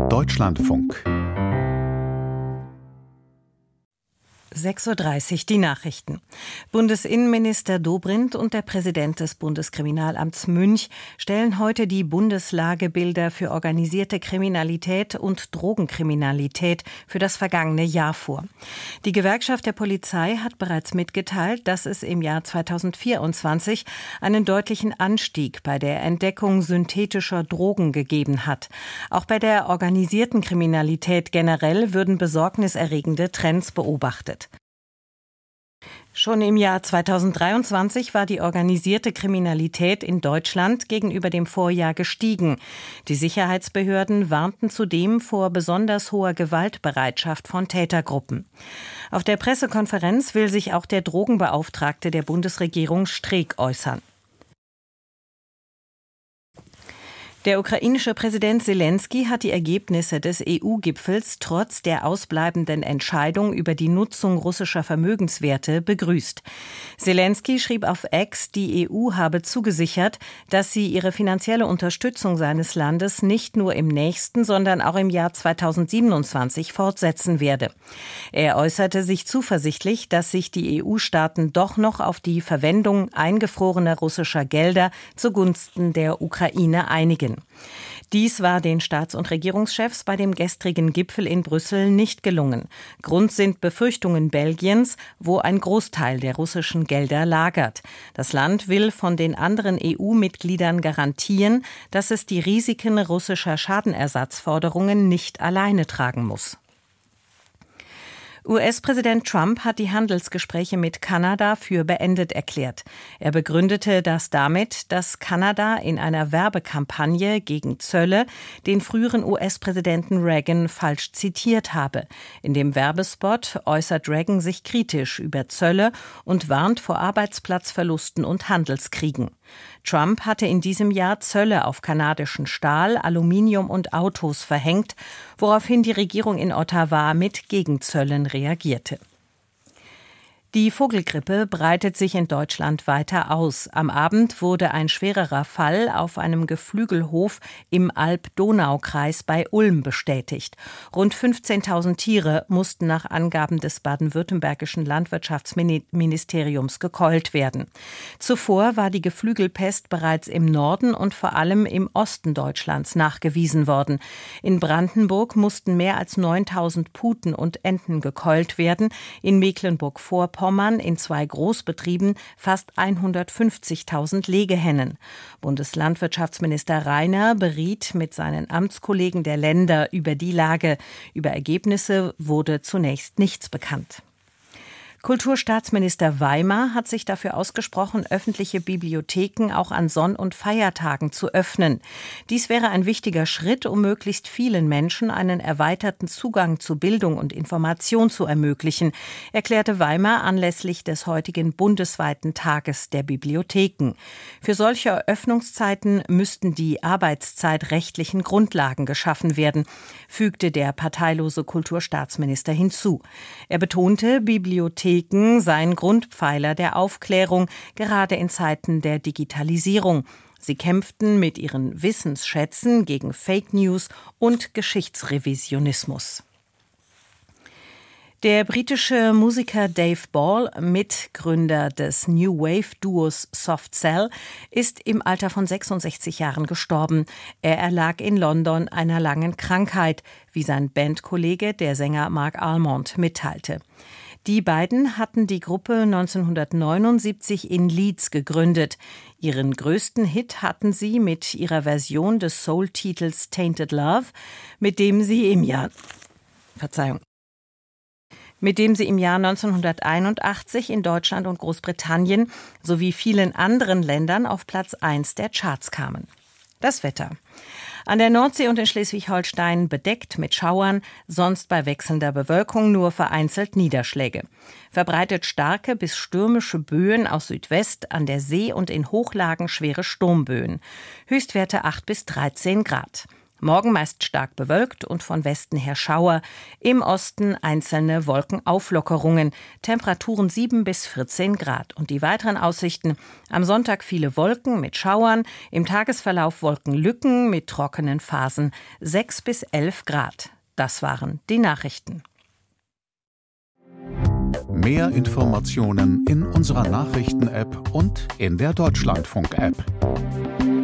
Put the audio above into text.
Deutschlandfunk 6:30 Uhr die Nachrichten. Bundesinnenminister Dobrindt und der Präsident des Bundeskriminalamts Münch stellen heute die Bundeslagebilder für organisierte Kriminalität und Drogenkriminalität für das vergangene Jahr vor. Die Gewerkschaft der Polizei hat bereits mitgeteilt, dass es im Jahr 2024 einen deutlichen Anstieg bei der Entdeckung synthetischer Drogen gegeben hat. Auch bei der organisierten Kriminalität generell würden besorgniserregende Trends beobachtet. Schon im Jahr 2023 war die organisierte Kriminalität in Deutschland gegenüber dem Vorjahr gestiegen. Die Sicherheitsbehörden warnten zudem vor besonders hoher Gewaltbereitschaft von Tätergruppen. Auf der Pressekonferenz will sich auch der Drogenbeauftragte der Bundesregierung Streeck äußern. Der ukrainische Präsident Selenskyj hat die Ergebnisse des EU-Gipfels trotz der ausbleibenden Entscheidung über die Nutzung russischer Vermögenswerte begrüßt. Selenskyj schrieb auf X, die EU habe zugesichert, dass sie ihre finanzielle Unterstützung seines Landes nicht nur im nächsten, sondern auch im Jahr 2027 fortsetzen werde. Er äußerte sich zuversichtlich, dass sich die EU-Staaten doch noch auf die Verwendung eingefrorener russischer Gelder zugunsten der Ukraine einigen. Dies war den Staats- und Regierungschefs bei dem gestrigen Gipfel in Brüssel nicht gelungen. Grund sind Befürchtungen Belgiens, wo ein Großteil der russischen Gelder lagert. Das Land will von den anderen EU-Mitgliedern garantieren, dass es die Risiken russischer Schadenersatzforderungen nicht alleine tragen muss. US-Präsident Trump hat die Handelsgespräche mit Kanada für beendet erklärt. Er begründete das damit, dass Kanada in einer Werbekampagne gegen Zölle den früheren US-Präsidenten Reagan falsch zitiert habe. In dem Werbespot äußert Reagan sich kritisch über Zölle und warnt vor Arbeitsplatzverlusten und Handelskriegen. Trump hatte in diesem Jahr Zölle auf kanadischen Stahl, Aluminium und Autos verhängt, woraufhin die Regierung in Ottawa mit Gegenzöllen reagierte. Die Vogelgrippe breitet sich in Deutschland weiter aus. Am Abend wurde ein schwererer Fall auf einem Geflügelhof im Alb-Donau-Kreis bei Ulm bestätigt. Rund 15.000 Tiere mussten nach Angaben des baden-württembergischen Landwirtschaftsministeriums gekeult werden. Zuvor war die Geflügelpest bereits im Norden und vor allem im Osten Deutschlands nachgewiesen worden. In Brandenburg mussten mehr als 9.000 Puten und Enten gekeult werden. In Mecklenburg-Vorpommern in 2 Großbetrieben fast 150.000 Legehennen. Bundeslandwirtschaftsminister Rainer beriet mit seinen Amtskollegen der Länder über die Lage. Über Ergebnisse wurde zunächst nichts bekannt. Kulturstaatsminister Weimer hat sich dafür ausgesprochen, öffentliche Bibliotheken auch an Sonn- und Feiertagen zu öffnen. Dies wäre ein wichtiger Schritt, um möglichst vielen Menschen einen erweiterten Zugang zu Bildung und Information zu ermöglichen, erklärte Weimer anlässlich des heutigen bundesweiten Tages der Bibliotheken. Für solche Öffnungszeiten müssten die arbeitszeitrechtlichen Grundlagen geschaffen werden, fügte der parteilose Kulturstaatsminister hinzu. Er betonte, Bibliotheken seien Grundpfeiler der Aufklärung, gerade in Zeiten der Digitalisierung. Sie kämpften mit ihren Wissensschätzen gegen Fake News und Geschichtsrevisionismus. Der britische Musiker Dave Ball, Mitgründer des New Wave-Duos Soft Cell, ist im Alter von 66 Jahren gestorben. Er erlag in London einer langen Krankheit, wie sein Bandkollege, der Sänger Mark Almond, mitteilte. Die beiden hatten die Gruppe 1979 in Leeds gegründet. Ihren größten Hit hatten sie mit ihrer Version des Soul-Titels Tainted Love, mit dem sie im Jahr 1981 in Deutschland und Großbritannien sowie vielen anderen Ländern auf Platz 1 der Charts kamen. Das Wetter. An der Nordsee und in Schleswig-Holstein bedeckt mit Schauern, sonst bei wechselnder Bewölkung nur vereinzelt Niederschläge. Verbreitet starke bis stürmische Böen aus Südwest, an der See und in Hochlagen schwere Sturmböen. Höchstwerte 8 bis 13 Grad. Morgen meist stark bewölkt und von Westen her Schauer. Im Osten einzelne Wolkenauflockerungen. Temperaturen 7 bis 14 Grad. Und die weiteren Aussichten: Am Sonntag viele Wolken mit Schauern. Im Tagesverlauf Wolkenlücken mit trockenen Phasen. 6 bis 11 Grad. Das waren die Nachrichten. Mehr Informationen in unserer Nachrichten-App und in der Deutschlandfunk-App.